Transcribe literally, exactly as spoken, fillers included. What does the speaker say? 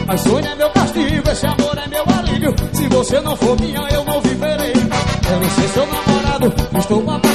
Mas sonho é meu castigo, esse amor é meu alívio. Se você não for minha, eu não viverei. Quero ser seu namorado, estou apaixonado.